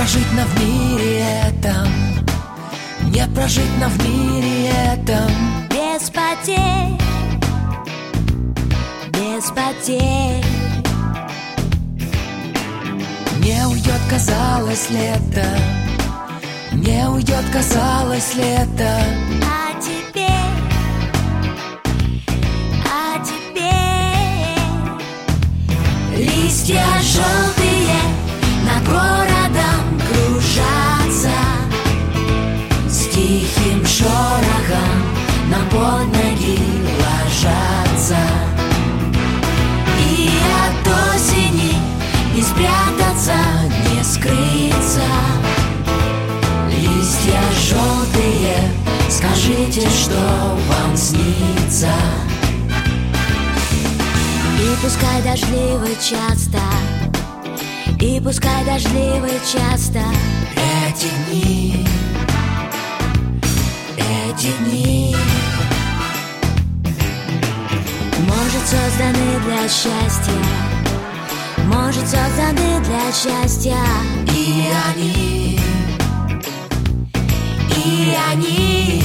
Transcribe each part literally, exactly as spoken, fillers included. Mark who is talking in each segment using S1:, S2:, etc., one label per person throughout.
S1: прожить нам в мире этом, не прожить нам в мире этом
S2: без потерь, без потерь.
S1: Не уйдет, казалось, лето, не уйдет, казалось, лето.
S2: А теперь, а теперь листья желтые над городом кружатся, с тихим шорохом нам под ноги ложатся. И от осени не спрятаться, не скрыться. Листья желтые, скажите, что вам снится. И пускай дождливый часто, и пускай дождливый часто
S1: Эти дни, эти дни,
S2: может, созданы для счастья, может, созданы для счастья.
S1: и они, и они.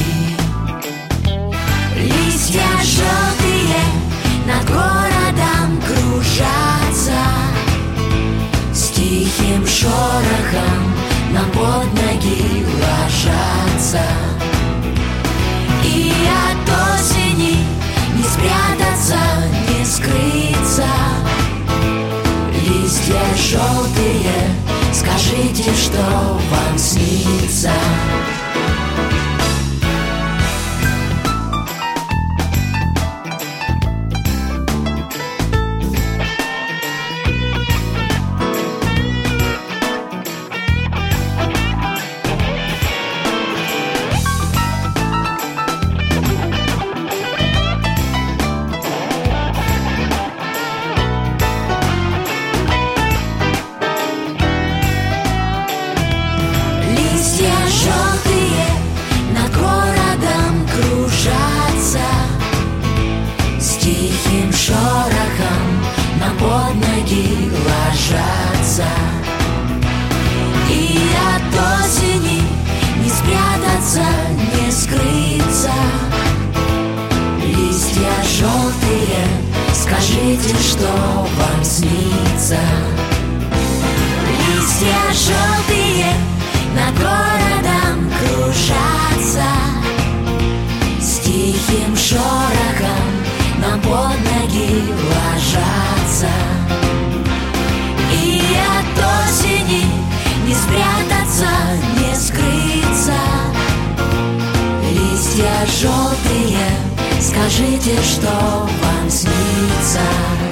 S2: Листья желтые над городом кружатся,
S1: С тихим шорохом нам под ноги ложатся.
S2: и от осени
S1: Не спрятаться, не скрыться. Листья желтые, скажите, что вам снится.
S2: листья желтые над городом кружатся,
S1: С тихим шорохом нам под ноги ложатся.
S2: и от осени
S1: Не спрятаться, не скрыться. Листья желтые, скажите, что вам снится.
S2: листья желтые над городом кружатся,
S1: С тихим шорохом нам под ноги ложатся.
S2: и от осени
S1: Не спрятаться, не скрыться. Листья желтые, скажите, что вам снится.